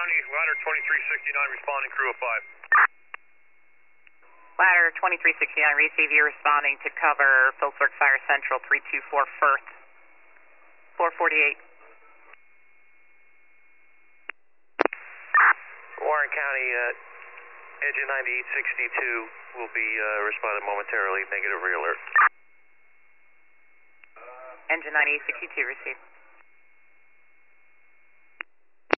County, ladder 2369, responding, crew of 5. Ladder 2369, receive you responding to cover Phillipsburg Fire Central 324 Firth. 448. Warren County, engine 9862 will be responding momentarily, negative re-alert. Engine 9862, receive.